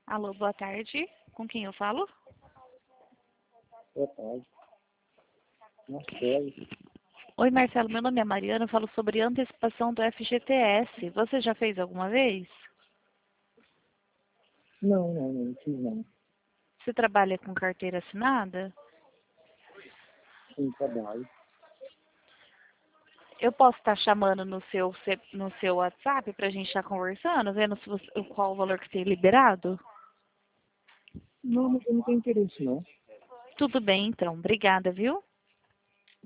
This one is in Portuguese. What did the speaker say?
Alô, boa tarde. Com quem eu falo? Boa tarde. Marcelo. Oi, Marcelo. Meu nome é Mariana. Eu falo sobre antecipação do FGTS. Você já fez alguma vez? Não fiz não. Você trabalha com carteira assinada? Sim, trabalho. Eu posso estar chamando no seu WhatsApp para a gente estar conversando, vendo se qual o valor que tem liberado? Não, mas eu não tenho interesse não. Tudo bem, então. Obrigada, viu?